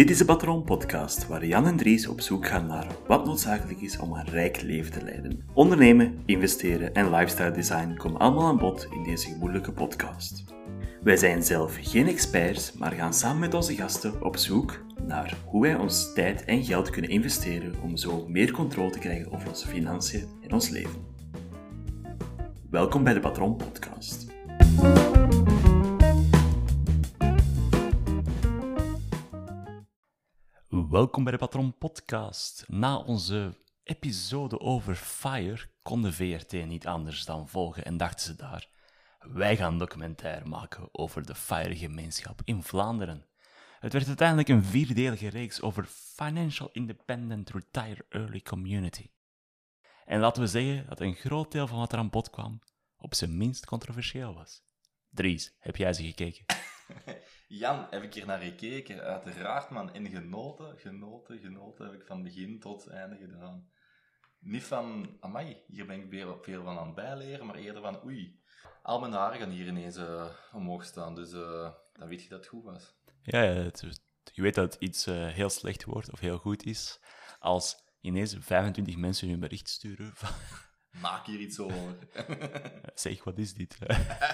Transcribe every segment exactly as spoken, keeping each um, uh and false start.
Dit is de Patron Podcast, waar Jan en Dries op zoek gaan naar wat noodzakelijk is om een rijk leven te leiden. Ondernemen, investeren en lifestyle design komen allemaal aan bod in deze gemoedelijke podcast. Wij zijn zelf geen experts, maar gaan samen met onze gasten op zoek naar hoe wij ons tijd en geld kunnen investeren om zo meer controle te krijgen over onze financiën en ons leven. Welkom bij de Patron Podcast. Welkom bij de Patron Podcast. Na onze episode over FIRE kon de V R T niet anders dan volgen en dachten ze daar: wij gaan een documentaire maken over de FIRE-gemeenschap in Vlaanderen. Het werd uiteindelijk een vierdelige reeks over Financial Independent Retire Early Community. En laten we zeggen dat een groot deel van wat er aan bod kwam op zijn minst controversieel was. Dries, heb jij ze gekeken? Jan, heb ik hier naar gekeken. Uiteraard, man. En genoten, genoten, genoten heb ik van begin tot einde gedaan. Niet van, amai, hier ben ik weer veel van aan het bijleren, maar eerder van, oei, al mijn haren gaan hier ineens uh, omhoog staan. Dus uh, dan weet je dat het goed was. Ja, ja het, je weet dat iets uh, heel slecht wordt of heel goed is als ineens vijfentwintig mensen hun bericht sturen van... Maak hier iets over. Zeg, wat is dit?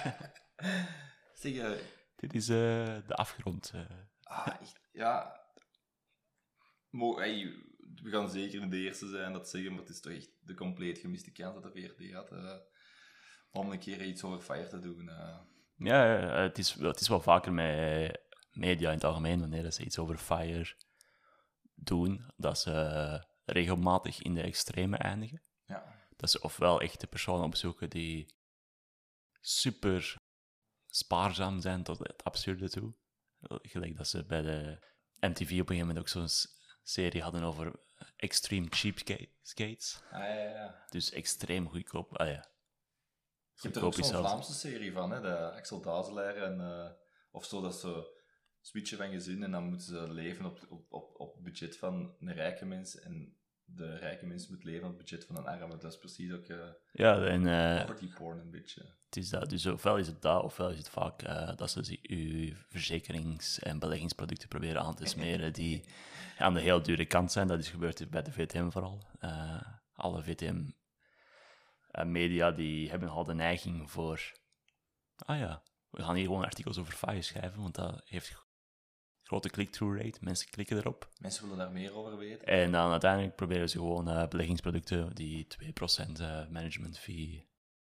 zeg, uh, dit is uh, de afgrond. Uh. Ah, echt, ja. Mo- hey, we gaan zeker niet de eerste zijn dat zeggen, maar het is toch echt de compleet gemiste kans dat de V R T had uh, om een keer iets over FIRE te doen. Uh. Ja, het is, het is wel vaker met media in het algemeen, wanneer ze iets over FIRE doen, dat ze regelmatig in de extreme eindigen. Ja. Dat ze ofwel echt de personen opzoeken die super spaarzaam zijn tot het absurde toe. Gelijk dat ze bij de M T V op een gegeven moment ook zo'n serie hadden over extreme cheapskates. Ah, ja, ja. Dus extreem goedkoop. Ah, ja. Je hebt er ook zo'n Vlaamse serie van, hè? De Axel Dazelaar en... Uh, of zo, dat ze switchen van gezin en dan moeten ze leven op, op, op, op het budget van een rijke mens en de rijke mens moet leven op het budget van een arme. Dat is precies ook... Uh, ja, en... Uh, poverty porn een beetje. Het is dat. Dus ofwel is het dat, ofwel is het vaak uh, dat ze uw verzekerings- en beleggingsproducten proberen aan te smeren die aan de heel dure kant zijn. Dat is gebeurd bij de V T M vooral. Uh, alle V T M-media uh, die hebben al de neiging voor... Ah ja, we gaan hier gewoon artikels over FIRE schrijven, want dat heeft grote click-through rate. Mensen klikken erop. Mensen willen daar meer over weten. En dan uiteindelijk proberen ze gewoon uh, beleggingsproducten die twee procent uh, management fee...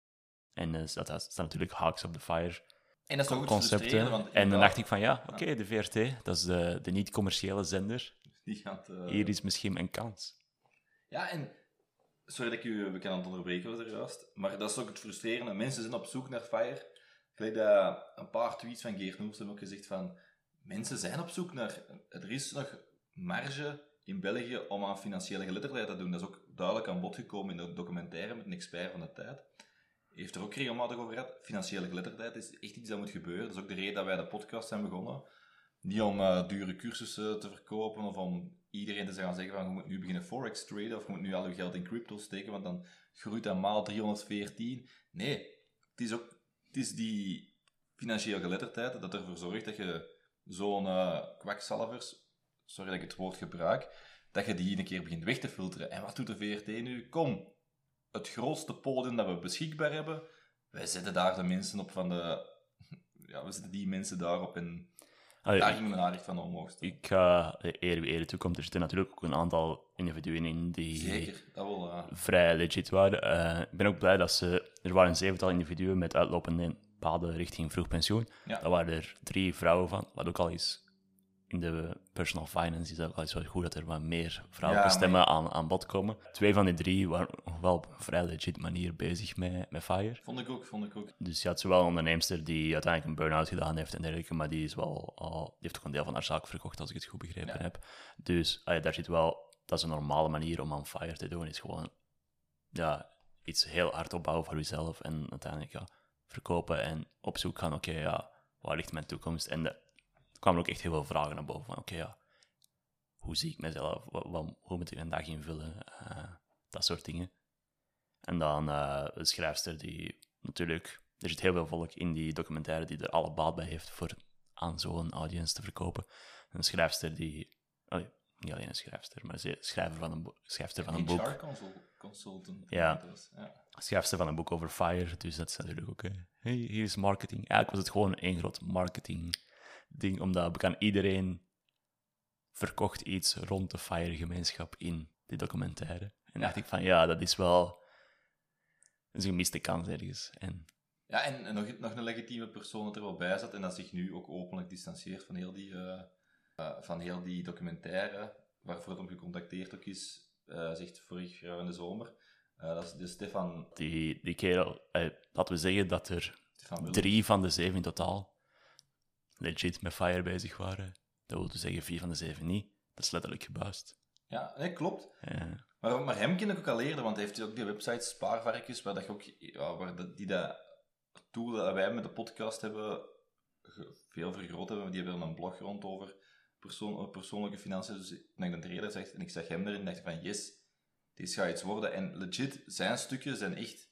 En uh, dat, dat staat natuurlijk haaks op de FIRE en dat is concepten. Want en dan dacht ik van ja, oké, okay, de V R T, dat is de, de niet-commerciële zender. Die gaat, uh... Hier is misschien een kans. Ja, en sorry dat ik u we kan onderbreken was er juist, maar dat is ook het frustrerende. Mensen zijn op zoek naar FIRE. Gelijk dat een paar tweets van Geert Noers hebben ook gezegd van mensen zijn op zoek naar... Er is nog marge in België om aan financiële geletterdheid te doen. Dat is ook duidelijk aan bod gekomen in de documentaire met een expert van de tijd. Heeft er ook regelmatig over gehad. Financiële geletterdheid is echt iets dat moet gebeuren. Dat is ook de reden dat wij de podcast zijn begonnen. Niet om uh, dure cursussen te verkopen of om iedereen te gaan zeggen van je moet nu beginnen forex traden of je moet nu al je geld in crypto steken, want dan groeit dat maal driehonderdveertien. Nee, het is ook het is die financiële geletterdheid dat ervoor zorgt dat je zo'n uh, kwakzalvers, sorry dat ik het woord gebruik, dat je die een keer begint weg te filteren. En wat doet de V R T nu? Kom! Het grootste podium dat we beschikbaar hebben, wij zetten daar de mensen op van de... Ja, we zetten die mensen daarop en Allee, daar ging mijn aandacht van omhoog staan. Ik ga uh, eer wie eer toekomt. Er zitten natuurlijk ook een aantal individuen in die Zeker, dat wel, uh... vrij legit waren. Uh, ik ben ook blij dat ze... Er waren een zevental individuen met uitlopende paden richting vroeg pensioen. Ja. Daar waren er drie vrouwen van, wat ook al is... In de personal finance is dat wel eens wel goed dat er wat meer vrouwelijke ja, stemmen aan, aan bod komen. Twee van die drie waren wel op een vrij legit manier bezig met, met FIRE. Vond ik ook, vond ik ook. Dus je had zowel een onderneemster die uiteindelijk een burn-out gedaan heeft en dergelijke, maar die, is wel al, die heeft ook een deel van haar zaak verkocht, als ik het goed begrepen ja. heb. Dus ah ja, daar zit wel... Dat is een normale manier om aan FIRE te doen. Is gewoon ja, iets heel hard opbouwen voor jezelf en uiteindelijk ja, verkopen en op zoek gaan, oké, okay, ja, waar ligt mijn toekomst? En de, er kwamen ook echt heel veel vragen naar boven. Van, oké, okay, ja, hoe zie ik mezelf? Wat, wat, hoe moet ik een dag invullen? Uh, dat soort dingen. En dan uh, de schrijfster die natuurlijk... Er zit heel veel volk in die documentaire die er alle baat bij heeft voor aan zo'n audience te verkopen. Een schrijfster die Oh, niet alleen een schrijfster, maar ze schrijver van een, bo- schrijfster van een H R boek. consult- consultant. Ja. Dus, ja. Schrijfster van een boek over FIRE, dus dat is natuurlijk ook... eh, hey, hier is marketing. Eigenlijk was het gewoon één groot marketing-ding, omdat bekend iedereen verkocht iets rond de FIRE-gemeenschap in die documentaire. En Ja. dacht ik van, ja, dat is wel... Dat is een gemiste kans ergens. En Ja, en, en nog, nog een legitieme persoon dat er wel bij zat en dat zich nu ook openlijk distancieert van heel die, eh, eh, van heel die documentaire, waarvoor het om gecontacteerd ook is, eh, zegt vorig jaar in de zomer. Eh, dat is de Stefan, die, die kerel... Eh, laten we zeggen dat er Stefan Willem. drie van de zeven in totaal legit met FIRE bezig waren. Dat wil dus zeggen vier van de zeven niet. Dat is letterlijk gebuist. Ja, nee, klopt. Ja. Maar, maar hem ken ik ook al eerder, want hij heeft ook die website Spaarvarkens, waar, dat je ook, ja, waar dat, die dat tool dat wij met de podcast hebben ge- veel vergroot hebben. Die hebben een blog rond over persoon, persoonlijke financiën. Dus ik denk dat de reden zegt, en ik zag hem erin en dacht van yes, dit gaat iets worden. En legit, zijn stukjes zijn echt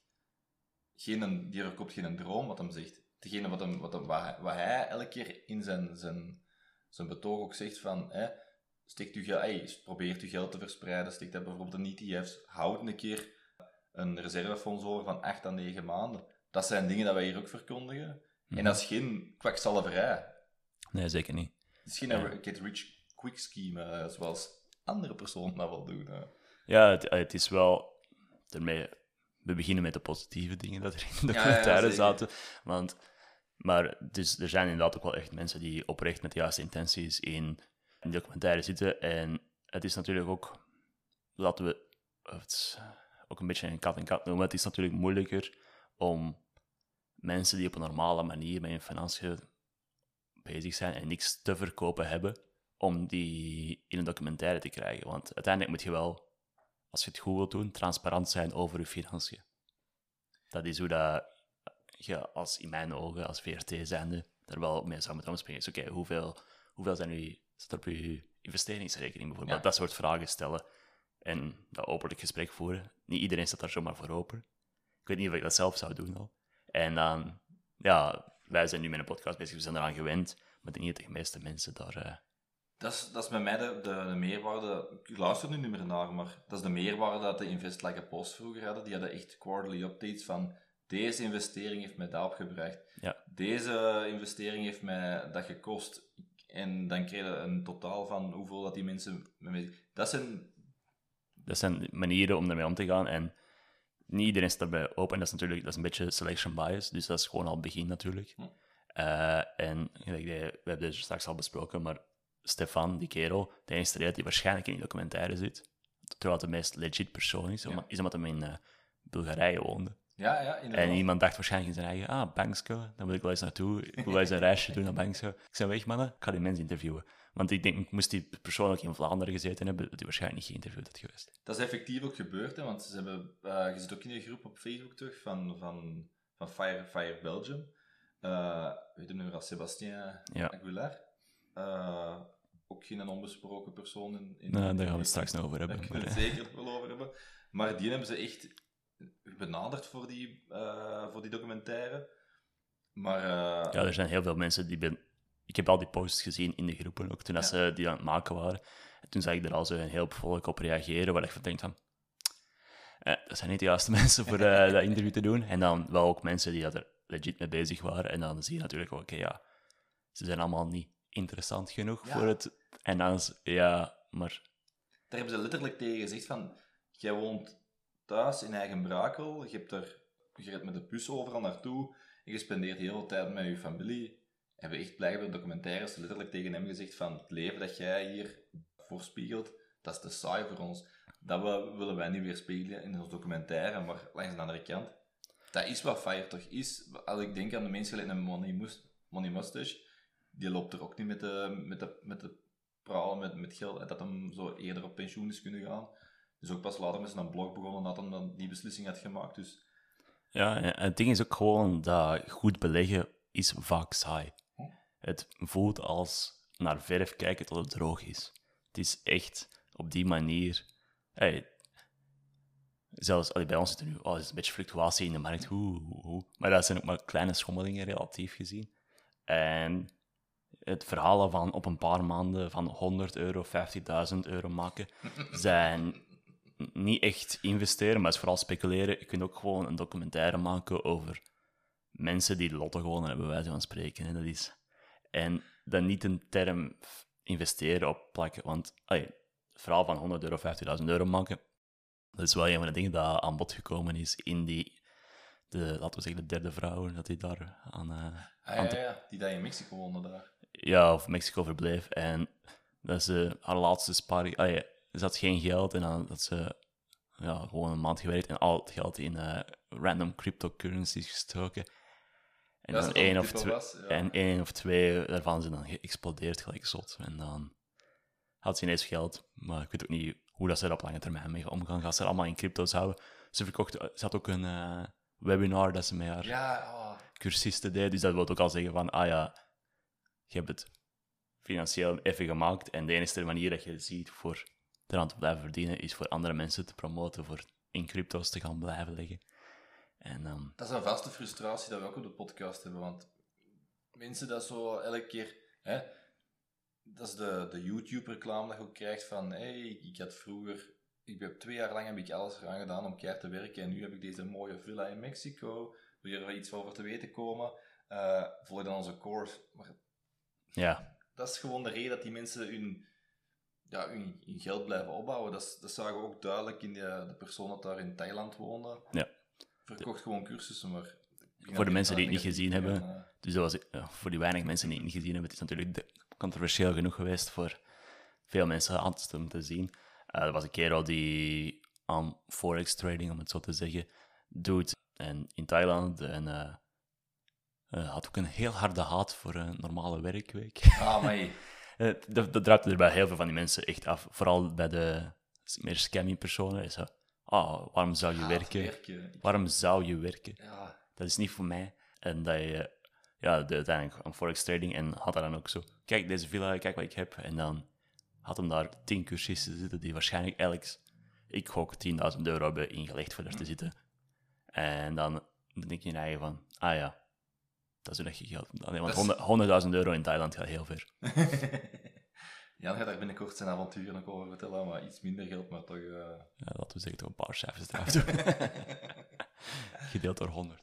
geen, die verkoopt geen droom wat hem zegt. Degene wat, hem, wat, hem, wat, hij, wat hij elke keer in zijn, zijn, zijn betoog ook zegt van... Hè, Steekt u geld, hey, probeert uw geld te verspreiden, steekt dat bijvoorbeeld in E T F's, houd een keer een reservefonds over van acht à negen maanden. Dat zijn dingen dat wij hier ook verkondigen. Mhm. En dat is geen kwakzalverij. Nee, zeker niet. Het is geen Ja. get rich quick scheme, eh, zoals andere personen dat wel doen. eh. Ja, het, het is wel... Daarmee, we beginnen met de positieve dingen dat er in de Ja, ja, documentaire zeker. zaten. Want, maar dus, er zijn inderdaad ook wel echt mensen die oprecht met de juiste intenties in, in de documentaire zitten. En het is natuurlijk ook... Laten we het ook een beetje een kat en kat noemen. Het is natuurlijk moeilijker om mensen die op een normale manier met hun financiën bezig zijn en niks te verkopen hebben, om die in een documentaire te krijgen. Want uiteindelijk moet je wel, als je het goed wilt doen, transparant zijn over je financiën. Dat is hoe dat je, als, in mijn ogen, als V R T zijnde, daar wel mee zou moeten omspringen. Is oké, hoeveel, hoeveel zijn u, staat er op je investeringsrekening bijvoorbeeld? Ja. Dat soort vragen stellen en dat openlijk gesprek voeren. Niet iedereen staat daar zomaar voor open. Ik weet niet of ik dat zelf zou doen al. En dan, ja, wij zijn nu met een podcast bezig, we zijn eraan gewend, maar ik denk niet dat de meeste mensen daar... eh, Dat is, dat is bij mij de, de, de meerwaarde. Ik luister nu niet meer naar, maar dat is de meerwaarde dat de Invest Like a Post vroeger hadden. Die hadden echt quarterly updates van deze investering heeft mij dat opgebracht. Ja. Deze investering heeft mij dat gekost. En dan kreeg je een totaal van hoeveel dat die mensen... Dat zijn... Dat zijn manieren om ermee om te gaan. En niet iedereen staat daarbij open. En dat is natuurlijk dat is een beetje selection bias. Dus dat is gewoon al het begin natuurlijk. Hm. Eh, en gelijk die- we hebben het straks al besproken, maar Stefan, die kerel, de enige reden die waarschijnlijk in die documentaire zit, terwijl het de meest legit persoon is, omdat, is omdat hij in eh, Bulgarije woonde. Ja, ja, inderdaad. En iemand dacht waarschijnlijk in zijn eigen, ah, Banksko, dan wil ik wel eens naartoe. Ik wil wel eens een reisje doen naar Banksko. Ik zei, weg mannen, ik ga die mensen interviewen. Want ik denk, moest die persoon ook in Vlaanderen gezeten hebben, dat hij waarschijnlijk niet geïnterviewd had geweest. Dat is effectief ook gebeurd, hè, want ze hebben, uh, je zit ook in een groep op Facebook toch, van, van, van Fire, Fire Belgium. Uh, weet je nu als Sébastien Ja. Aguilar. Uh, ook geen onbesproken persoon in... in Nou, daar gaan we het straks nog over hebben. Daar kunnen we maar, het zeker wel over hebben. Maar die hebben ze echt benaderd voor die, uh, voor die documentaire. Maar... Uh, ja, er zijn heel veel mensen die... Ben... Ik heb al die posts gezien in de groepen, ook toen Ja. ze die aan het maken waren. En toen zag ik er al zo een heel volk op reageren, waar ik van denk van... Eh, dat zijn niet de juiste mensen voor uh, dat interview te doen. En dan wel ook mensen die er legit mee bezig waren. En dan zie je natuurlijk ook, oké, ja... Ze zijn allemaal niet interessant genoeg Ja. voor het... En dan is... Ja, maar... Daar hebben ze letterlijk tegen gezegd van... Jij woont thuis in eigen Brakel, je, hebt er, je rijdt met de bus overal naartoe en je spendeert heel veel tijd met je familie. Hebben echt blijkbaar documentaires letterlijk tegen hem gezegd van het leven dat jij hier voorspiegelt, dat is te saai voor ons. Dat we, willen wij niet weer spelen in ons documentaire, maar langs de andere kant. Dat is wat Fire toch is. Als ik denk aan de mensen gelijk een Money, Mus- Money Mustache, die loopt er ook niet met de, met de, met de pralen met, met geld, dat hem zo eerder op pensioen is kunnen gaan. Dus ook pas later met zijn blog begonnen dat hij dan die beslissing had gemaakt. Dus... Ja, en het ding is ook gewoon dat goed beleggen is vaak saai. Hm? Het voelt als naar verf kijken tot het droog is. Het is echt op die manier... Hey, zelfs allee, bij ons zit er nu oh, er is een beetje fluctuatie in de markt. Hoe, hoe, hoe. Maar dat zijn ook maar kleine schommelingen relatief gezien. En het verhalen van op een paar maanden van honderd euro, vijftigduizend euro maken, zijn niet echt investeren, maar is vooral speculeren. Je kunt ook gewoon een documentaire maken over mensen die de lotto gewonnen hebben, bij wijze van spreken. Hè. Dat is... En dan niet een term investeren op plakken, want allee, het verhaal van honderd euro, vijftigduizend euro maken, dat is wel een van de dingen dat aan bod gekomen is in die, de, laten we zeggen, de derde vrouw, dat die daar aan... Uh, ah, aan ja, ja, die dat in Mexico woonde daar. Ja, of Mexico verbleef. En dat ze haar laatste spaar... Ah, ja, ze had geen geld en dan had ze ja, gewoon een maand gewerkt en al het geld in uh, random cryptocurrencies gestoken. En Ja, dan dat één of, twee, was, ja. en één of twee daarvan zijn dan geëxplodeerd gelijk zot. En dan had ze ineens geld, maar ik weet ook niet hoe dat ze er op lange termijn mee omgaan. Gaat ze er allemaal in crypto's houden? Ze, verkocht, ze had ook een uh, webinar dat ze met haar ja, oh. cursisten deed, dus dat wil ook al zeggen van, ah ja, je hebt het financieel even gemaakt en de enige manier dat je het ziet voor eraan te blijven verdienen is voor andere mensen te promoten, voor in crypto's te gaan blijven leggen. En, um... Dat is een vaste frustratie dat we ook op de podcast hebben, want mensen dat zo elke keer... Hè, dat is de, de YouTube-reclame dat je ook krijgt van hey, ik had vroeger... Ik heb twee jaar lang heb ik alles eraan gedaan om keihard te werken en nu heb ik deze mooie villa in Mexico. Wil je er iets over te weten komen? Uh, volg dan onze course. Maar ja. Dat is gewoon de reden dat die mensen hun, ja, hun, hun geld blijven opbouwen. Dat, is, dat zagen we ook duidelijk in de, de persoon dat daar in Thailand woonde. Ja. Verkocht gewoon cursussen, maar... Voor de mensen die het niet gezien hebben, uh, dus dat was, uh, voor die weinig mensen die het niet gezien hebben, het is natuurlijk de, controversieel genoeg geweest voor veel mensen aan te, te zien. Uh, er was een kerel die aan forex trading, om het zo te zeggen, doet en in Thailand en uh, uh, had ook een heel harde haat voor een normale werkweek. Ah, maar uh, dat, dat druipte er bij heel veel van die mensen echt af. Vooral bij de meer scammy personen. Is zo, oh, waarom zou je haat werken? werken? Waarom zou je werken? Ja. Dat is niet voor mij. En dat je, ja, de, uiteindelijk aan forex trading en had hij dan ook zo, kijk deze villa, kijk wat ik heb. En dan had hem daar tien cursisten zitten die waarschijnlijk elk, ik gok, tienduizend euro hebben ingelegd voor daar te zitten. En dan denk je in je eigen van, ah ja, dat is hoe dat je geld... Nee, want is... honderdduizend euro in Thailand gaat heel ver. Jan gaat daar binnenkort zijn avonturen nog over vertellen, maar iets minder geld, maar toch... Uh... Ja, laten we zeggen toch een paar cijfers eraf doen. Gedeeld door honderd.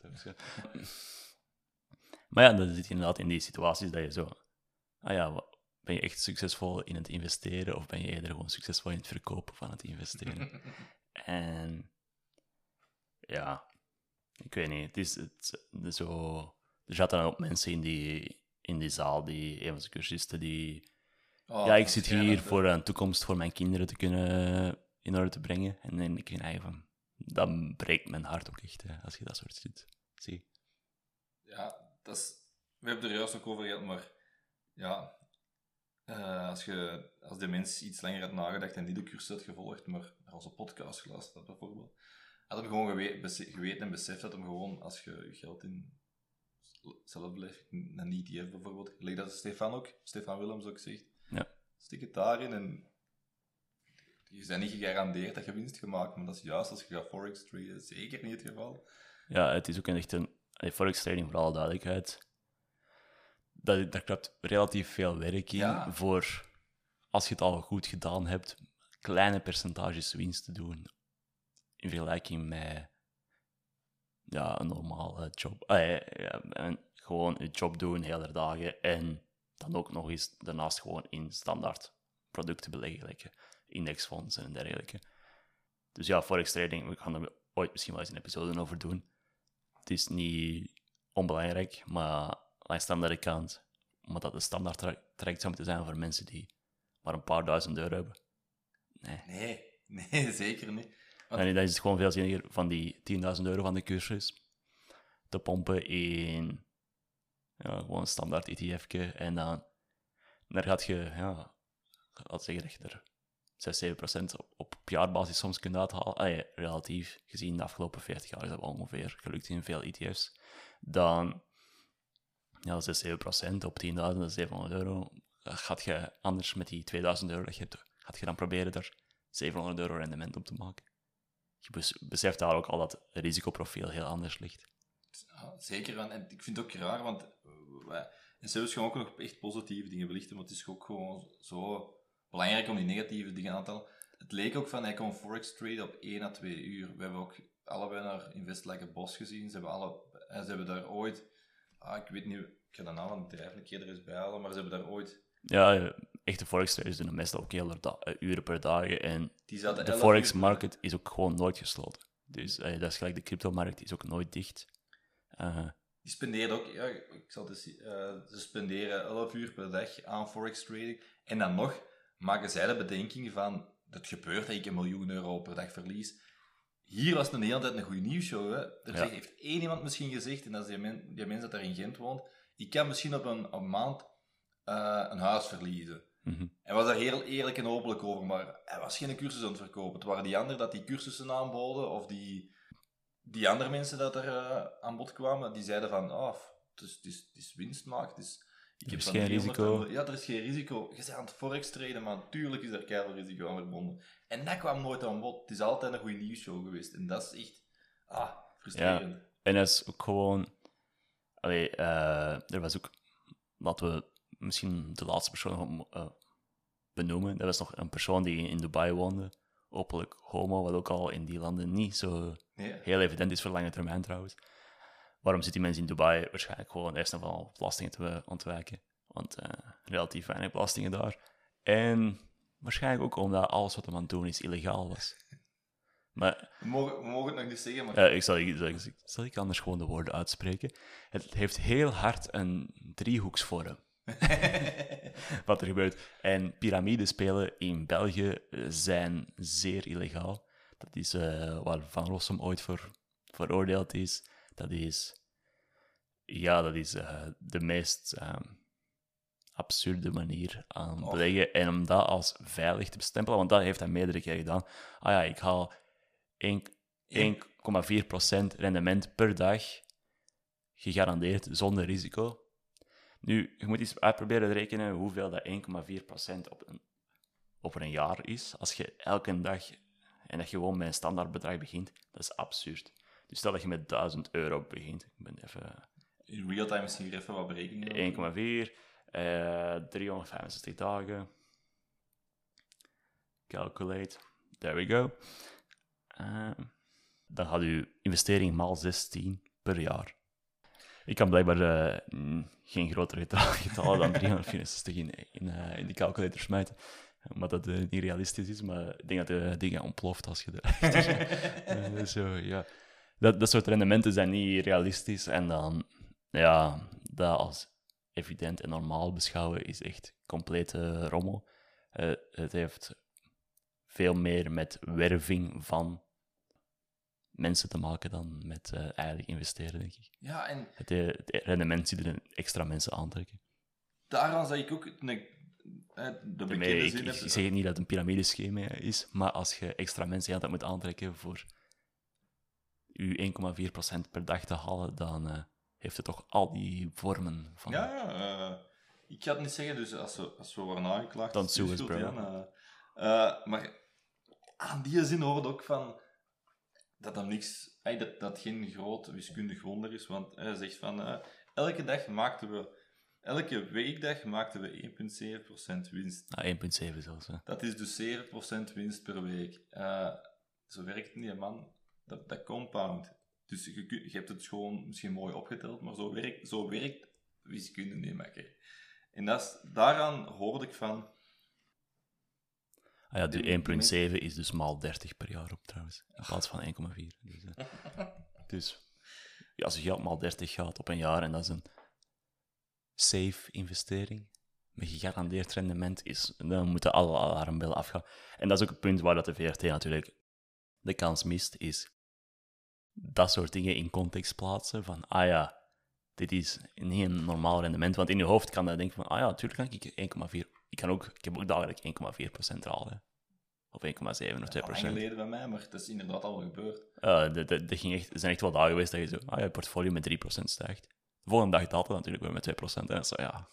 Maar ja, dan zit je inderdaad in die situaties dat je zo... Ah ja, ben je echt succesvol in het investeren of ben je eerder gewoon succesvol in het verkopen van het investeren? En... Ja... Ik weet niet, het is, het, het is zo... Er zaten dan ook mensen in die, in die zaal, die, een van de cursisten, die... Oh, ja, ik zit hier voor een toekomst voor mijn kinderen te kunnen in orde te brengen. En dan denk ik eigen van... Dat breekt mijn hart ook echt, hè, als je dat soort ziet. Zie. Ja, dat is... We hebben er juist ook over gehad, maar... Ja... Uh, als, je, als de mens iets langer had nagedacht en niet de cursus had gevolgd, maar naar onze podcast geluisterd had bijvoorbeeld, had hem gewoon geweten, geweten en beseft dat hem gewoon, als je je geld in zelf blijft, een E T F bijvoorbeeld, gelijk dat Stefan ook, Stefan Willems ook zegt, ja. Stik het daarin en je bent niet gegarandeerd dat je winst gemaakt, maar dat is juist als je gaat forex traden, zeker niet het geval. Ja, het is ook echt een, forex trading, voor alle duidelijkheid, dat, daar klopt relatief veel werk in, ja. Voor, als je het al goed gedaan hebt, kleine percentages winst te doen, in vergelijking met ja, een normale job. Ah, ja, ja, en gewoon je job doen, hele dagen, en dan ook nog eens daarnaast gewoon in standaard producten beleggen, like indexfondsen en dergelijke. Dus ja, forex trading, we gaan er ooit misschien wel eens een episode over doen. Het is niet onbelangrijk, maar langs de andere kant, omdat dat de standaard traject zou moeten zijn voor mensen die maar een paar duizend euro hebben. Nee. Nee, nee zeker niet. Want... En dan is het gewoon veel zinniger van die tienduizend euro van de cursus te pompen in ja, gewoon een standaard E T F'tje. En dan daar gaat je, ja, laat zeggen dat je er zes, zeven procent op, op jaarbasis soms kunt uithalen. Ah, ja, relatief gezien de afgelopen veertig jaar is dat wel ongeveer gelukt in veel E T F's. Dan ja, zes, zeven procent op tienduizend, dat is zevenhonderd euro. Gaat je anders met die tweeduizend euro dat je hebt, gaat je dan proberen er zevenhonderd euro rendement op te maken. Je beseft daar ook al dat het risicoprofiel heel anders ligt. Ja, zeker, en ik vind het ook raar, want En ze hebben gewoon ook nog echt positieve dingen belichten, maar het is ook gewoon zo belangrijk om die negatieve dingen aan te halen. Het leek ook van, hij kon forex traden op één à twee uur. We hebben ook allebei naar Invest Like a Boss gezien. Ze hebben, alle, ze hebben daar ooit, ah, ik weet niet, ik ga de naam van het bedrijf een keer er eens bij halen, maar ze hebben daar ooit... Ja, echte forex traders doen meestal ook heel da- uren per dag. En Die zaten de elf forex uur per market is ook gewoon nooit gesloten. Dus eh, dat is gelijk, de cryptomarkt is ook nooit dicht. Uh, Die spenderen ook, ja, ik zal het eens, uh, ze spenderen elf uur per dag aan forex trading. En dan nog maken zij de bedenking van, het gebeurt dat ik een miljoen euro per dag verlies. Hier was het een hele tijd een goede nieuwsshow. Hè? Er Ja. zegt, heeft één iemand misschien gezegd, en dat is die, men, die mens dat daar in Gent woont, ik kan misschien op een, op een maand uh, een huis verliezen. mm-hmm. Hij was daar heel eerlijk en openlijk over, maar hij was geen cursus aan het verkopen. Het waren die anderen dat die cursussen aanboden, of die... Die andere mensen dat er uh, aan bod kwamen, die zeiden van, oh, het is, het is, het is winst maken. Dus ik er heb is van geen driehonderd risico. En, ja, er is geen risico. Je bent aan het forex traden, maar natuurlijk is er keihard risico aan verbonden. En dat kwam nooit aan bod. Het is altijd een goede nieuwsshow geweest. En dat is echt, ah, frustrerend. Ja, en dat is ook gewoon... Allee, uh, er was ook... Laten we misschien de laatste persoon uh, benoemen. Dat was nog een persoon die in Dubai woonde. Openlijk homo, wat ook al in die landen niet zo Ja. heel evident is voor lange termijn trouwens. Waarom zit die mensen in Dubai? Waarschijnlijk gewoon eerst en vooral belastingen te ontwijken. Want uh, relatief weinig belastingen daar. En waarschijnlijk ook omdat alles wat hem aan het doen is illegaal was. Maar, we, mogen, we mogen het nog niet zeggen, maar... Ja, ik zal, zal, zal ik anders gewoon de woorden uitspreken. Het heeft heel hard een driehoeksvorm. Wat er gebeurt. En piramidespelen in België zijn zeer illegaal. Dat is uh, waar Van Rossum ooit voor veroordeeld is. Dat is... Ja, dat is uh, de meest um, absurde manier aan beleggen. En om dat als veilig te bestempelen, want dat heeft hij meerdere keer gedaan. Ah ja, ik haal één komma vier procent rendement per dag, gegarandeerd, zonder risico. Nu, je moet eens uitproberen te rekenen hoeveel dat één komma vier procent op een, op een jaar is. Als je elke dag, en dat je gewoon met een standaardbedrag begint, dat is absurd. Dus stel dat je met duizend euro begint. Ik ben even... In real-time misschien weer even wat berekeningen. één komma vier, uh, driehonderdvijfenzestig dagen. Calculate. There we go. Uh, dan gaat uw investering maal zestien per jaar. Ik kan blijkbaar uh, geen grotere getallen dan driehonderdvierenzestig in, in, uh, in die calculator smijten. Omdat dat uh, niet realistisch is, maar ik denk dat de dingen ontploft als je er... uh, zo, ja. dat, dat soort rendementen zijn niet realistisch. En dan, ja, dat als evident en normaal beschouwen is echt complete rommel. Uh, het heeft veel meer met werving van mensen te maken dan met uh, eigenlijk investeren, denk ik. Ja, en... Het, het rendement ziet er extra mensen aantrekken. Daaraan zeg ik ook... Nee, de bekende nee, zin... Ik, ik zeg niet dat het een piramideschema is, maar als je extra mensen altijd moet aantrekken voor je één komma vier procent per dag te halen, dan uh, heeft het toch al die vormen van... Ja, ja uh, ik ga het niet zeggen, dus als we, als we worden aangeklaagd... Dan sue us, bro. Ja, uh, uh, maar aan die zin hoort ook van... Dat dat niks... Hey, dat dat geen groot wiskundig wonder is, want hij zegt van... Uh, elke dag maakten we... Elke weekdag maakten we één komma zeven procent winst. Ah, één komma zeven zelfs, hè. Dat is dus zeven procent winst per week. Uh, zo werkt het niet, man. Dat, dat compound. Dus je, je hebt het gewoon misschien mooi opgeteld, maar zo werkt, zo werkt wiskunde niet, makker. En dat is, daaraan hoorde ik van... Ah ja, die één komma zeven is dus maal dertig per jaar op, trouwens. In plaats van één komma vier. Dus, uh, dus ja, als je geld maal dertig gaat op een jaar, en dat is een safe investering, met gegarandeerd rendement, is, dan moeten alle alarmbellen afgaan. En dat is ook het punt waar dat de V R T natuurlijk de kans mist, is dat soort dingen in context plaatsen, van, ah ja, dit is niet een normaal rendement, want in je hoofd kan dat denken van, ah ja, natuurlijk kan ik één komma vier, ik, kan ook, ik heb ook dagelijks één komma vier procent halen, of één komma zeven of twee procent. Lang geleden bij mij, maar het is inderdaad al gebeurd. Uh, de, de, de ging echt, er zijn echt wel dagen geweest dat je zo, ah ja, je portfolio met drie procent stijgt. De volgende dag daalt het natuurlijk weer met twee procent. En zo, ja.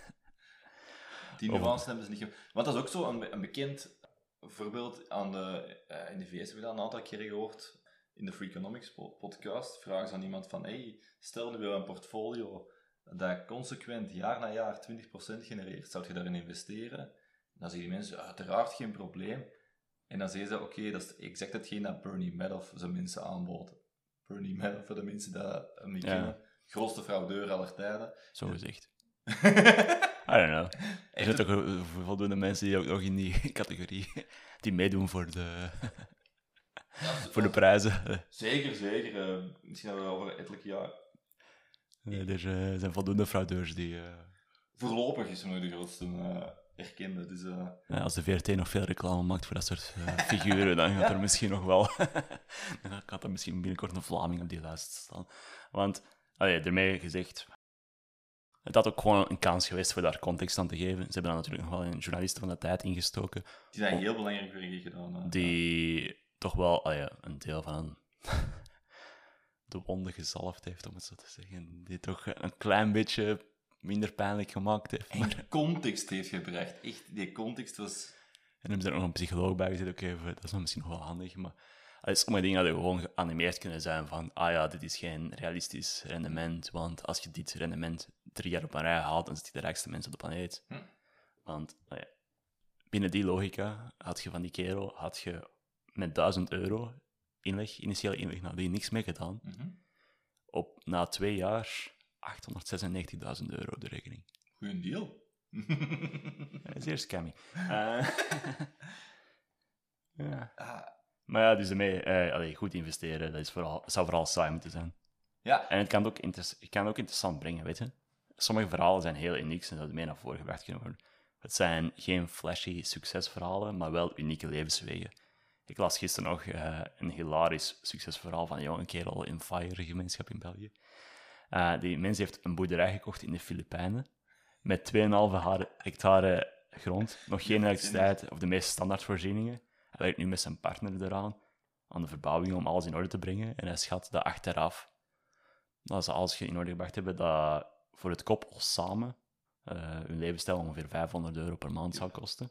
Die nuance hebben ze niet... Ge- Want dat is ook zo een, een bekend voorbeeld aan de, uh, in de V S. Heb ik dat een aantal keren gehoord in de Free Economics podcast. Vragen ze aan iemand van, hey, stel nu we een portfolio dat consequent jaar na jaar twintig procent genereert, zou je daarin investeren? Dan zeggen die mensen, uiteraard geen probleem. En dan zeggen ze, oké, okay, dat is exact hetgeen dat Bernie Madoff zijn mensen aanbood. Bernie Madoff, voor de mensen die hem niet Ja. kennen, grootste fraudeur aller tijden. Zo gezegd. I don't know. Er zijn toch voldoende mensen die ook nog in die categorie die meedoen voor de, Ja, voor de prijzen. Zeker, zeker. Uh, misschien hebben we over ettelijke jaar. Nee, er uh, zijn voldoende fraudeurs die... Uh... Voorlopig is hem de grootste uh, erkende. Dus, uh... ja, als de V R T nog veel reclame maakt voor dat soort uh, figuren, dan gaat ja. er misschien nog wel... dan gaat er misschien binnenkort een Vlaming op die lijst staan. Want, allee, daarmee gezegd... Het had ook gewoon een kans geweest voor daar context aan te geven. Ze hebben dan natuurlijk nog wel een journalisten van de tijd ingestoken. Die zijn heel belangrijk voor je gedaan. Hè? Die toch wel oh ja, een deel van de wonden gezalfd heeft, om het zo te zeggen. Die toch een klein beetje minder pijnlijk gemaakt heeft. En maar... context heeft gebracht. Echt, die context was... En hebben ze er nog een psycholoog bij gezet. Oké, okay, dat is misschien nog wel handig, maar... Sommige dingen hadden gewoon geanimeerd kunnen zijn van ah ja, dit is geen realistisch rendement, want als je dit rendement drie jaar op een rij haalt, dan zit je de rijkste mensen op de planeet. Hm. Want nou ja, binnen die logica had je van die kerel had je met duizend euro inleg, initiële inleg, nou, die niks mee gedaan. Mm-hmm. Op, na twee jaar achthonderdzesennegentigduizend euro de rekening. Goeie deal. Zeer scammy. Uh, ja. Ah. Maar ja, dus ermee, eh, allee, goed investeren, dat is vooral, zou vooral saai moeten zijn. Ja. En het kan ook, inter- het kan ook interessant brengen, weet je. Sommige verhalen zijn heel uniek en zouden mee naar voren gebracht kunnen worden. Het zijn geen flashy succesverhalen, maar wel unieke levenswegen. Ik las gisteren nog uh, een hilarisch succesverhaal van een jonge kerel in FIRE-gemeenschap in België. Uh, die mens heeft een boerderij gekocht in de Filipijnen met twee komma vijf hectare grond, nog geen elektriciteit of de meest standaard voorzieningen. Hij werkt nu met zijn partner eraan, aan de verbouwing om alles in orde te brengen. En hij schat dat achteraf, dat ze alles in orde gebracht hebben, dat voor het koppel samen uh, hun levensstijl ongeveer vijfhonderd euro per maand zou kosten.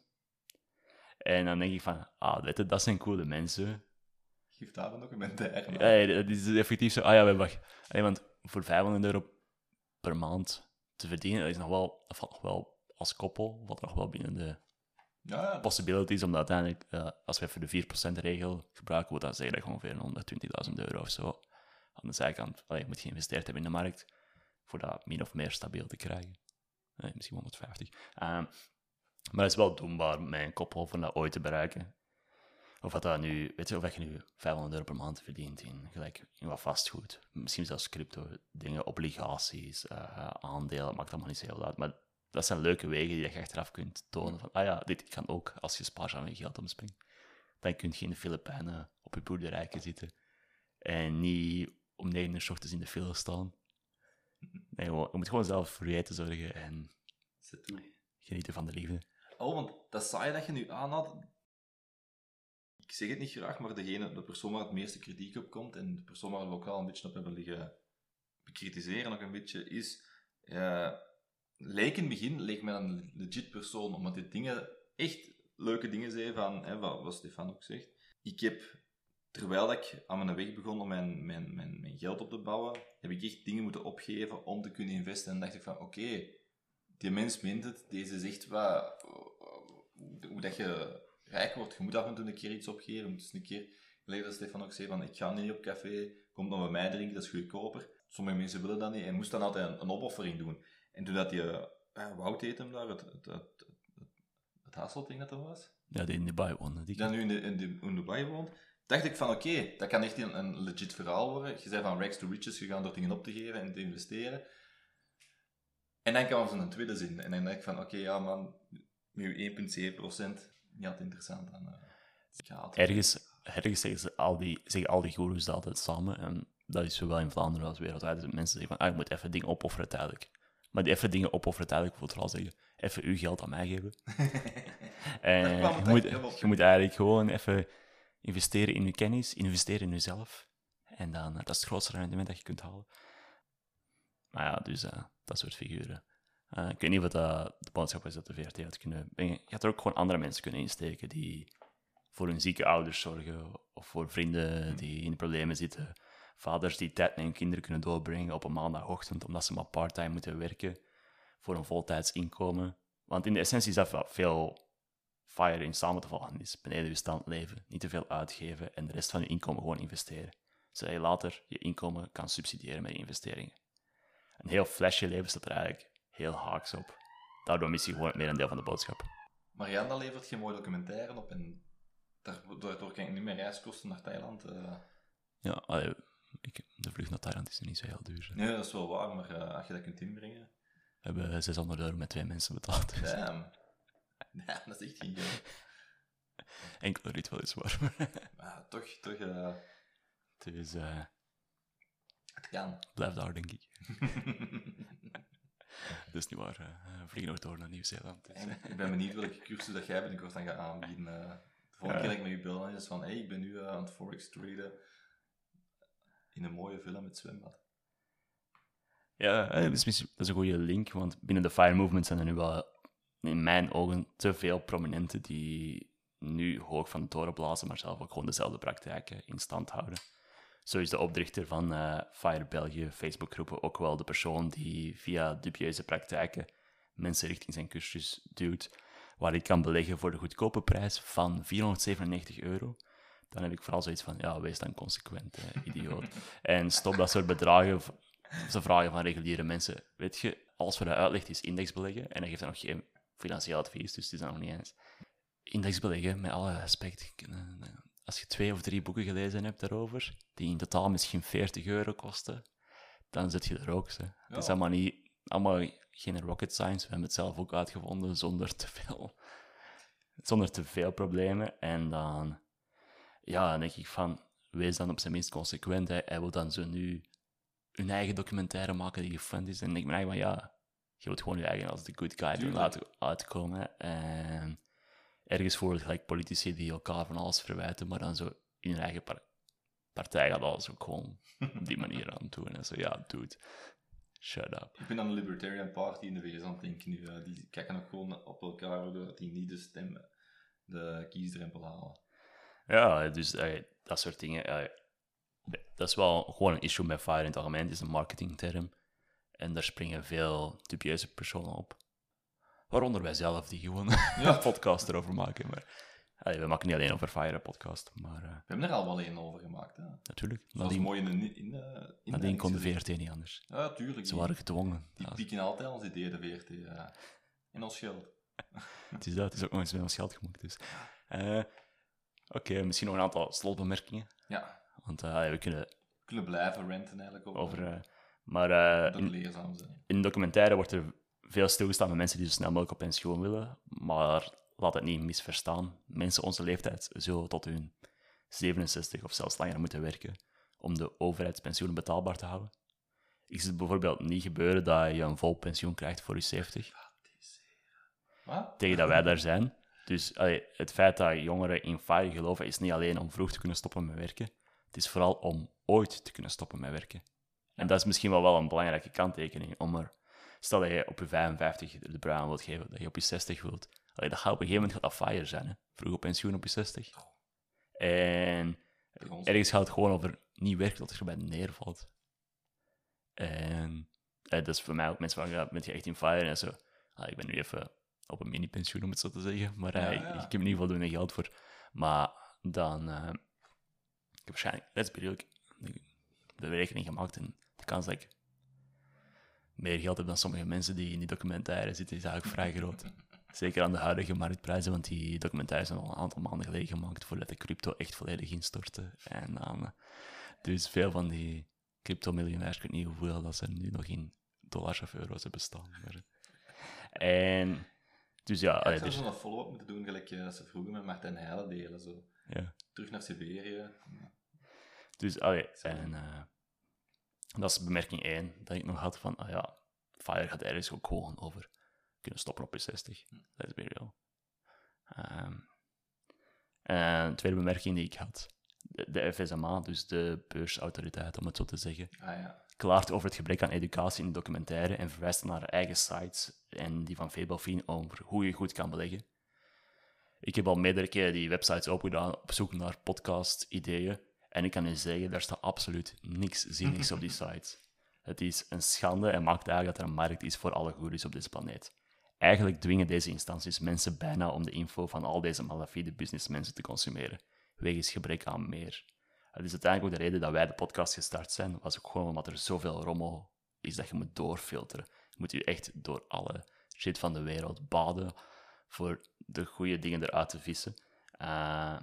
En dan denk ik van, ah, weet je, dat zijn coole mensen. Geef daar een documentaire. Ja, dat is effectief zo. Ah ja, wacht. Hey, want voor vijfhonderd euro per maand te verdienen, dat is nog wel, dat valt nog wel als koppel, valt nog wel binnen de... Ja, ja. Possibilities, omdat uiteindelijk, uh, als we even de vier procent regel gebruiken, moet dat zeggen dat je ongeveer honderdtwintigduizend euro of zo aan de zijkant allee, moet geïnvesteerd hebben in de markt, voor dat min of meer stabiel te krijgen. Nee, misschien honderdvijftig. Um, maar het is wel doenbaar met een koppel van dat ooit te bereiken. Of wat dat nu, weet je, of dat je nu vijfhonderd euro per maand verdient in, gelijk, in wat vastgoed. Misschien zelfs crypto, dingen, obligaties, uh, aandelen, maakt allemaal niet zo heel uit. Maar dat zijn leuke wegen die je achteraf kunt tonen. Van, ah ja, dit kan ook als je spaarzaam je geld omspringt. Dan kun je in de Filipijnen op je boerderijken zitten. En niet om negen uur 's ochtends in de file staan. Nee, je moet gewoon zelf voor je eten zorgen en genieten van de liefde. Oh, want dat saai dat je nu aanhaalt... Ik zeg het niet graag, maar degene, de persoon waar het meeste kritiek op komt, en de persoon waar we ook al een beetje op hebben liggen bekritiseren nog een beetje, is... Uh, leek in het begin, leek mij een legit persoon, omdat die dingen, echt leuke dingen zei van, hè, wat, wat Stefan ook zegt. Ik heb, terwijl ik aan mijn weg begon om mijn, mijn, mijn, mijn geld op te bouwen, heb ik echt dingen moeten opgeven om te kunnen investeren. En dan dacht ik van, oké, okay, die mens meent het, deze zegt wat, hoe, hoe dat je rijk wordt, je moet af en toe een keer iets opgeven, je moet eens een keer, gelijk dat Stefan ook zei, van, ik ga niet op café, kom dan bij mij drinken, dat is goedkoper. Sommige mensen willen dat niet en moest dan altijd een, een opoffering doen. En toen dat je, uh, Wout heet hem daar, het, het, het, het, het Hasselt-ding dat er was. Ja, die in Dubai woonde. Die dat nu in, de, in, de, in Dubai woont. Dacht ik van, oké, okay, dat kan echt een, een legit verhaal worden. Je zei van rags to riches gegaan door dingen op te geven en te investeren. En dan kwam ze een tweede zin. En dan dacht ik van, oké, okay, ja man, met je één komma zeven procent, niet altijd interessant. Dan, uh, altijd ergens, ergens zeggen, ze al die, zeggen al die goeroes dat altijd samen. En dat is zowel in Vlaanderen als wereldwijd. Dat mensen zeggen van, ah, je moet even dingen opofferen tijdelijk. Maar die even dingen opofferen tijdelijk, wil vooral zeggen, even uw geld aan mij geven. En je moet, je moet eigenlijk gewoon even investeren in je kennis, investeren in jezelf. En dan, dat is het grootste rendement dat je kunt halen. Maar ja, dus uh, dat soort figuren. Uh, ik weet niet wat dat de boodschap is dat de V R T had kunnen brengen. Je had er ook gewoon andere mensen kunnen insteken die voor hun zieke ouders zorgen, of voor vrienden die in de problemen zitten, vaders die tijd met hun kinderen kunnen doorbrengen op een maandagochtend, omdat ze maar part-time moeten werken voor een voltijds inkomen. Want in de essentie is dat wat veel FIRE in samen te vatten is. Beneden je stand leven, niet te veel uitgeven en de rest van je inkomen gewoon investeren. Zodat je later je inkomen kan subsidiëren met je investeringen. Een heel flashy leven staat er eigenlijk heel haaks op. Daardoor mis je gewoon het merendeel van de boodschap. Marianne, dat levert geen mooie documentaire op en daardoor kan ik niet meer reiskosten naar Thailand. Uh... Ja, allee, ik, de vlucht naar Thailand is er niet zo heel duur. Hè. Nee, dat is wel waar, maar uh, als je dat kunt inbrengen... We hebben zeshonderd euro met twee mensen betaald. Dus. Damn. Ja, dat is echt geen geld. Enkele rit wel eens waar. Maar toch, toch... Uh... Dus... Uh... Het kan. Blijf daar, denk ik. Dat is niet waar. Uh, vliegen nog door naar Nieuw-Zeeland. Dus. Ik ben benieuwd welke cursus dat jij binnenkort dan gaat aanbieden. Uh, de volgende ja. keer dat ik met je bel is van, hey, ik ben nu uh, aan het forex traden in een mooie villa met zwembad. Ja, dat is, dat is een goede link, want binnen de FIRE movement zijn er nu wel, in mijn ogen, te veel prominenten die nu hoog van de toren blazen, maar zelf ook gewoon dezelfde praktijken in stand houden. Zo is de oprichter van uh, FIRE België Facebookgroepen ook wel de persoon die via dubieuze praktijken mensen richting zijn cursus duwt, waar hij kan beleggen voor de goedkope prijs van vierhonderdzevenennegentig euro. Dan heb ik vooral zoiets van, ja, wees dan consequent, hè, idioot. En stop dat soort bedragen, ze vragen van reguliere mensen. Weet je, alles wat hij uitlegt is indexbeleggen, en hij geeft dan nog geen financieel advies, dus het is dan nog niet eens. Indexbeleggen, met alle respect, als je twee of drie boeken gelezen hebt daarover, die in totaal misschien veertig euro kosten, dan zit je er ook. Hè. Ja. Het is allemaal, niet, allemaal geen rocket science. We hebben het zelf ook uitgevonden zonder te veel, zonder te veel problemen. En dan, ja, dan denk ik van, wees dan op zijn minst consequent. Hè. Hij wil dan zo nu een eigen documentaire maken die gefund is. En dan denk ik me eigenlijk van, ja, je wilt gewoon je eigen als de good guy doen laten uitkomen. En ergens voor gelijk politici die elkaar van alles verwijten, maar dan zo in hun eigen par- partij gaat alles ook gewoon op die manier aan doen. En zo, ja, dude, shut up. Ik ben aan de Libertarian Party in de V S aan het denken nu. Uh, die kijken ook gewoon op elkaar, doordat die niet de stem, de kiesdrempel halen. Ja, dus uh, dat soort dingen. Uh, dat is wel gewoon een issue met FIRE in het algemeen. Het is een marketingterm. En daar springen veel dubieuze personen op. Waaronder wij zelf, die gewoon ja. een podcast erover maken. Maar, allee, we maken niet alleen over FIRE een podcast, maar... Uh, we hebben er al wel één over gemaakt, hè? Natuurlijk. Dat was mooi in de... In de in nadien kon de V R T niet anders. Ja, tuurlijk. Ze waren gedwongen. Die ja. pieken altijd ons ideeën, de V R T. Uh, in ons geld. Het is dat, het is ook nog eens met ons geld gemaakt. Dus. Uh, Oké, okay, misschien nog een aantal slotbemerkingen. Ja. Want uh, we kunnen... We kunnen blijven renten eigenlijk over. over uh, maar uh, dat in, leerzaam zijn. In documentaire wordt er veel stilgestaan met mensen die zo snel mogelijk op pensioen willen. Maar laat het niet misverstaan. Mensen onze leeftijd zullen tot hun zevenenzestig of zelfs langer moeten werken om de overheidspensioenen betaalbaar te houden. Ik zie het bijvoorbeeld niet gebeuren dat je een vol pensioen krijgt voor je zeventig. Wat? Tegen dat wij daar zijn. Dus allee, het feit dat jongeren in FIRE geloven is niet alleen om vroeg te kunnen stoppen met werken. Het is vooral om ooit te kunnen stoppen met werken. En dat is misschien wel, wel een belangrijke kanttekening. Om er, stel dat je op je vijfenvijftig de brui aan wilt geven, dat je op je zestig wilt. Allee, dat gaat op een gegeven moment gaat dat FIRE zijn. Hè? Vroeg op pensioen op je zestig. En ergens gaat het gewoon over niet werken tot je erbij neervalt. En eh, dat is voor mij ook mensen van, ja, ben je echt in FIRE en zo. Ah, ik ben nu even op een mini-pensioen, om het zo te zeggen. Maar ja, uh, ja. Ik, ik heb in ieder geval voldoende geld voor. Maar dan... Uh, ik heb waarschijnlijk, let's be real, de berekening gemaakt en de kans dat ik meer geld heb dan sommige mensen die in die documentaire zitten, is eigenlijk vrij groot. Zeker aan de huidige marktprijzen, want die documentaires zijn al een aantal maanden geleden gemaakt voordat de crypto echt volledig instortte. En dan, dus veel van die crypto-miljonairs, ik weet niet hoeveel dat ze nu nog in dollars of euro's hebben staan. Maar, en... Dus ja, ja, allee, ik zou dus... zo'n follow-up moeten doen, gelijk uh, ze vroegen met Martijn Heijlen delen. Zo. Ja. Terug naar Siberië. Dus, allee, en uh, dat is bemerking één, dat ik nog had van, ah ja, FIRE gaat ergens ook gewoon over kunnen stoppen op je zestig. Dat is weer real. Um, en de tweede bemerking die ik had, de, de F S M A, dus de beursautoriteit, om het zo te zeggen, ah, ja. klaart over het gebrek aan educatie in de documentaire en verwijst naar eigen sites en die van Fabelfin over hoe je goed kan beleggen. Ik heb al meerdere keren die websites opengedaan op zoek naar podcast-ideeën En ik kan u zeggen, daar staat absoluut niks zinnigs op die sites. Het is een schande en maakt eigenlijk dat er een markt is voor alle goodies op deze planeet. Eigenlijk dwingen deze instanties mensen bijna om de info van al deze malafide businessmensen te consumeren, wegens gebrek aan meer. Het is uiteindelijk ook de reden dat wij de podcast gestart zijn, was ook gewoon omdat er zoveel rommel is dat je moet doorfilteren. Je moet je echt door alle shit van de wereld baden voor de goede dingen eruit te vissen. Uh,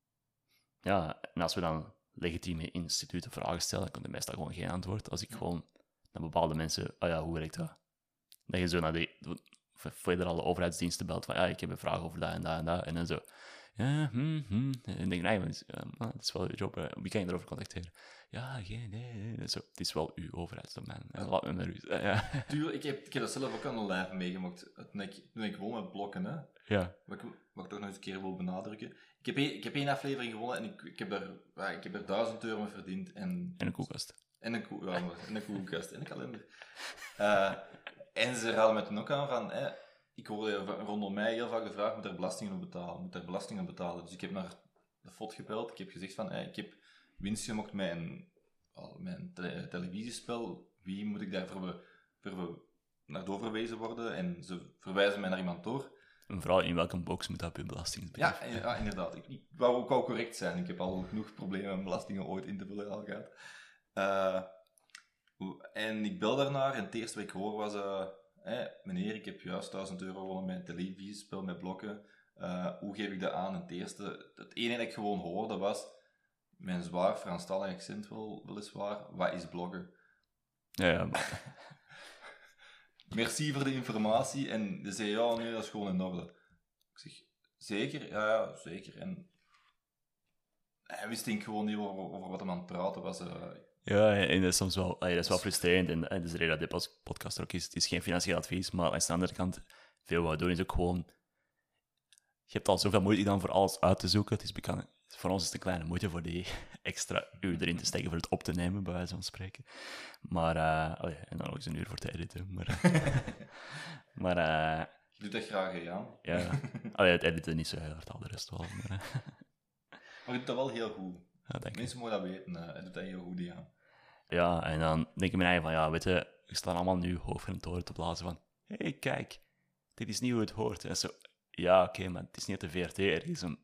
ja, en als we dan legitieme instituten vragen stellen, dan komt er meestal gewoon geen antwoord. Als ik gewoon naar bepaalde mensen, oh ja, hoe werkt dat? Dat je zo naar die federale overheidsdiensten belt van, ja, ik heb een vraag over dat en dat en dat. En dan zo, ja, hm, hm. En dan denk ik, nee, maar dat is wel je job, wie kan je erover contacteren? Ja, geen idee. Zo, het is wel uw overheidsdomein. Ja. Laat me met u. Ja. Tuurlijk, ik heb, ik heb dat zelf ook aan de lijf meegemaakt. Toen ik, toen ik gewoon met blokken, hè. Ja. Wat ik, wat ik toch nog eens een keer wil benadrukken. Ik heb, één, ik heb één aflevering gewonnen en ik, ik, heb er, ja, ik heb er duizend euro mee verdiend. En, en een koelkast. En een, koe, ja, en een koelkast. En een kalender. Uh, en ze raden met toen ook aan van... Eh, ik hoorde rondom mij heel vaak de vraag, moet er belastingen op betalen? Moet er belastingen betalen? Dus ik heb naar de F O D gebeld. Ik heb gezegd van, eh, ik heb winst gemaakt met een, oh, met een te- televisiespel. Wie moet ik daarvoor voor naar doorverwezen worden? En ze verwijzen mij naar iemand door. En vooral in welke box moet dat op je belasting ja, ja, inderdaad. Ik, ik wou ook wel correct zijn. Ik heb al genoeg problemen met belastingen ooit in te vullen al gehad. Uh, en ik bel daarnaar en het eerste wat ik hoor was... Uh, Hey, meneer, ik heb juist duizend euro gewonnen met een televisiespel met blokken. Uh, hoe geef ik dat aan? En het eerste, het enige dat ik gewoon hoorde was, met een zwaar Franstalig accent wel, weliswaar, wat is bloggen? Ja, ja. Maar... Merci voor de informatie. En ze zei, ja, nee, dat is gewoon in orde. Ik zeg, zeker? Ja, ja, zeker. En hij wist denk ik gewoon niet over, over wat hij aan het praten was. Uh, Ja, en dat is soms wel, dat is wel frustrerend. En, en dat is de reden dat dit podcast er ook is. Het is geen financieel advies, maar aan de andere kant, veel wat we doen is ook gewoon... Je hebt al zoveel moeite gedaan voor alles uit te zoeken. Het is bekend, voor ons is het een kleine moeite voor die extra uur erin te steken voor het op te nemen, bij wijze van spreken. Maar, uh, allee, en dan nog eens een uur voor te editen. Maar, maar uh, je doet dat graag, hè, Jan? Ja, allee, het editen niet zo heel hard, al de rest wel. Maar, uh. maar je doet dat wel heel goed. Ja, mensen moeten dat weten, uh, hij doet dat heel goed, ja. Ja, en dan denk ik me eigen van, ja, weet je, we staan allemaal nu hoofd in het toren te blazen van, hé, hey, kijk, dit is niet hoe het hoort. En zo, ja, oké, okay, maar het is niet de V R T ergens, een,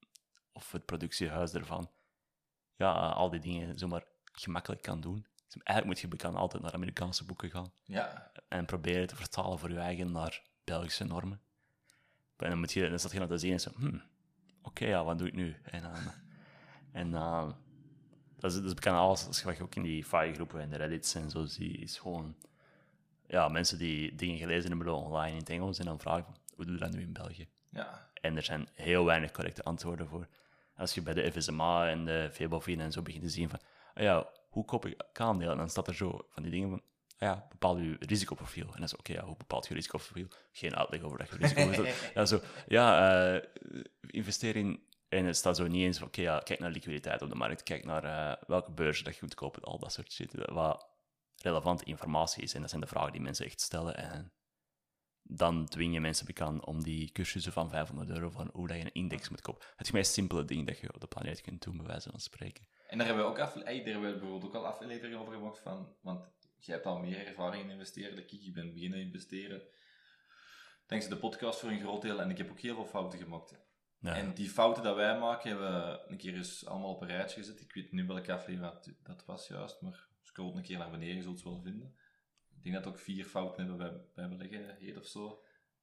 of het productiehuis ervan. Ja, al die dingen zomaar gemakkelijk kan doen. Dus eigenlijk moet je kan altijd naar Amerikaanse boeken gaan. Ja. En proberen te vertalen voor je eigen naar Belgische normen. En dan, moet je, dan staat je naar te zien en zo, hm, oké, okay, ja, wat doe ik nu? En dan... En dan... Dat is, dat is bekend alles, als je wat je ook in die Fire-groepen en de Reddits en zo ziet, is gewoon... Ja, mensen die dingen gelezen hebben online in het Engels en dan vragen van, hoe doe je dat nu in België? Ja. En er zijn heel weinig correcte antwoorden voor. Als je bij de F S M A en de V B O F I N en zo begint te zien van, oh ja, hoe koop ik aandelen? Dan staat er zo van die dingen van, oh ja, bepaal je risicoprofiel. En dan is oké, okay, ja, hoe bepaalt je risicoprofiel? Geen uitleg over dat je risicoprofiel... ja, zo, ja, uh, investeer in... En het staat zo niet eens van, oké, okay, ja, kijk naar liquiditeit op de markt, kijk naar uh, welke beurs dat je moet kopen, al dat soort shit, wat relevante informatie is. En dat zijn de vragen die mensen echt stellen. En dan dwing je mensen bekend om die cursussen van vijfhonderd euro van hoe dat je een index moet kopen. Het meest simpele ding dat je op de planeet kunt doen, bij wijze van spreken. En daar hebben we ook, afle- daar hebben we bijvoorbeeld ook al afleveringen over gemaakt van, want jij hebt al meer ervaring in investeren dan ik. Ik ben beginnen investeren dankzij de podcast voor een groot deel. En ik heb ook heel veel fouten gemaakt. Ja. En die fouten dat wij maken, hebben we een keer eens allemaal op een rijtje gezet. Ik weet nu welke aflevering dat was juist, maar scroll een keer naar beneden, je zult het wel vinden. Ik denk dat we ook vier fouten hebben bij, bij beleggen, heet of zo.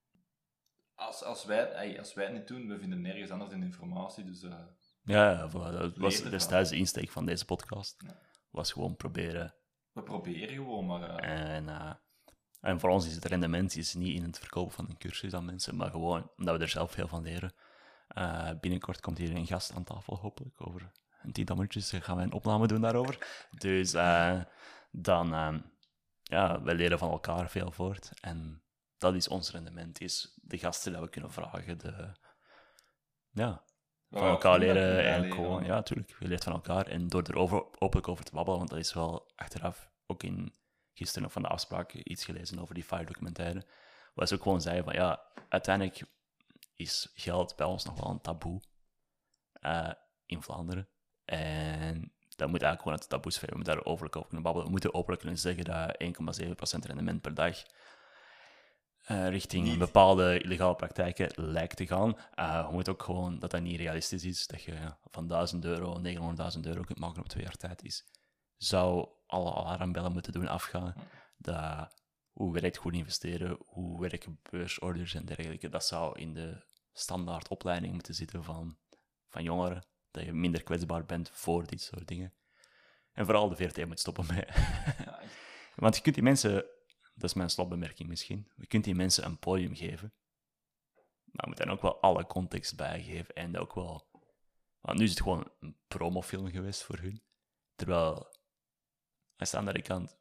Als, als, wij, als wij het niet doen, we vinden nergens anders in informatie, dus... Uh, ja, ja, voilà. Dat was destijds de insteek van deze podcast. Ja. Was gewoon proberen... We proberen gewoon, maar... Uh... En, uh, en voor ons is het rendement is niet in het verkopen van een cursus aan mensen, maar gewoon omdat we er zelf veel van leren. Uh, binnenkort komt hier een gast aan tafel, hopelijk. Over een tiental minuutjes gaan we een opname doen daarover. Dus uh, dan, uh, ja, we leren van elkaar veel voort. En dat is ons rendement, is de gasten dat we kunnen vragen. De, ja, van oh, elkaar leren en leren. Gewoon, ja, natuurlijk, je leert van elkaar. En door er over, openlijk over te babbelen, want dat is wel achteraf, ook in gisteren nog van de afspraak, iets gelezen over die Fire-documentaire, waar ze ook gewoon zeiden van, ja, uiteindelijk is geld bij ons nog wel een taboe uh, in Vlaanderen. En dat moet eigenlijk gewoon uit de taboesfeer. We moeten daar openlijk over kunnen babbelen. We moeten openlijk kunnen zeggen dat één komma zeven procent rendement per dag uh, richting Niet. bepaalde illegale praktijken lijkt te gaan. Uh, we moeten ook gewoon dat dat niet realistisch is. Dat je van duizend euro negenhonderdduizend euro kunt maken op twee jaar tijd is. Zou alle alarmbellen moeten doen afgaan. Dat, hoe werkt goed investeren? Hoe werken beursorders en dergelijke? Dat zou in de standaard opleiding moeten zitten van, van jongeren. Dat je minder kwetsbaar bent voor dit soort dingen. En vooral de V R T moet stoppen met... Ja, echt. Want je kunt die mensen... Dat is mijn slotbemerking misschien. Je kunt die mensen een podium geven. Maar je moet dan ook wel alle context bijgeven. En ook wel... Want nu is het gewoon een promofilm geweest voor hun. Terwijl... Aan de andere kant...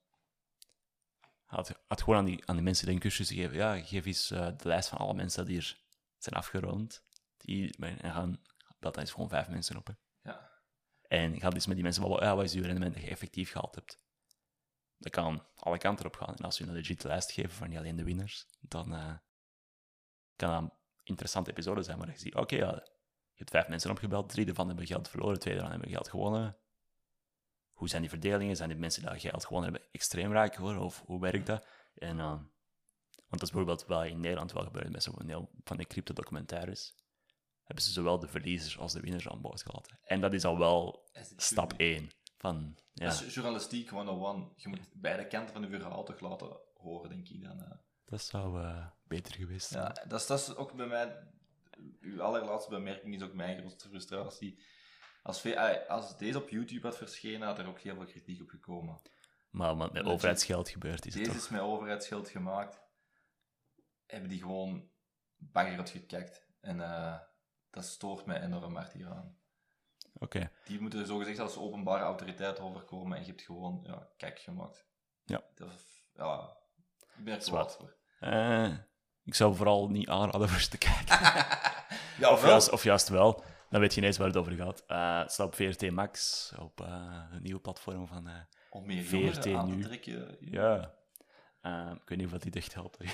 Had, had gewoon aan die, aan die mensen die een cursus gegeven. Ja, geef eens uh, de lijst van alle mensen die hier zijn afgerond. Die, en gaan... Dat is gewoon vijf mensen op. Hè. Ja. En ga dus met die mensen babbelen. Ja, wat is uw rendement dat je effectief gehaald hebt? Dat kan alle kanten op gaan. En als je een legit lijst geeft van niet alleen de winners, dan uh, kan dat een interessante episode zijn. Maar je ziet, oké, okay, ja, je hebt vijf mensen opgebeld, drie ervan hebben geld verloren, twee ervan hebben geld gewonnen. Hoe zijn die verdelingen? Zijn die mensen die geld gewonnen hebben extreem rijk geworden? Of hoe werkt dat? En, uh, want dat is bijvoorbeeld wel in Nederland wel gebeurd met zo'n deel van de cryptodocumentaires. Hebben ze zowel de verliezers als de winnaars aan boord gelaten. En dat is al wel stap één. Van, ja. Dat is journalistiek honderdéén. Je moet beide kanten van je verhaal toch laten horen, denk ik dan. Uh. Dat zou uh, beter geweest zijn. Ja, dat is, dat is ook bij mij... Uw allerlaatste bemerking is ook mijn grootste frustratie. Als, ve- als deze op YouTube had verschenen, had er ook heel veel kritiek op gekomen. Maar wat met overheidsgeld gebeurt, is deze het toch... is met overheidsgeld gemaakt. Hebben die gewoon bagger gekakt. En uh, dat stoort mij enorm hard hieraan. Oké. Okay. Die moeten er zogezegd als openbare autoriteit overkomen en je hebt gewoon ja, kijk gemaakt. Ja. Dat is, ja, ik ben er kwaad voor. Uh, ik zou vooral niet aanraden voor ze te kijken. ja, of, juist, of juist wel. Dan weet je ineens waar het over gaat. Uh, het staat op V R T Max, op uh, een nieuwe platform van uh, Om meer V R T nu. Trekken, ja. Uh, ik weet niet of dat dit echt helpt.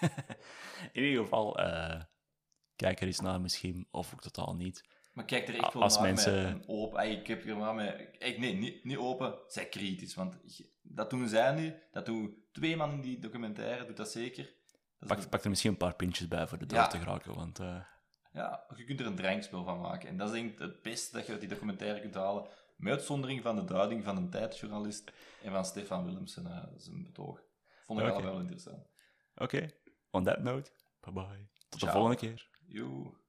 In ieder geval, uh, kijk er eens naar misschien, of ook totaal niet. Maar kijk er echt wel Als naar mensen... met een open... Ik heb er maar met... Nee, niet, niet open. Zij kritisch. Want dat doen zij nu. Dat doen twee man in die documentaire. Doet dat zeker. Dat pak, de... pak er misschien een paar pintjes bij voor de door ja. te geraken. Want, uh... ja, je kunt er een drankspel van maken. En dat is denk ik het beste dat je uit die documentaire kunt halen. Met uitzondering van de duiding van een tijdjournalist en van Stefan Willemsen. Uh, zijn betoog. Vond ik okay. allemaal wel interessant. Oké. Okay. On that note. Bye bye. Tot Ciao. de volgende keer. Joe.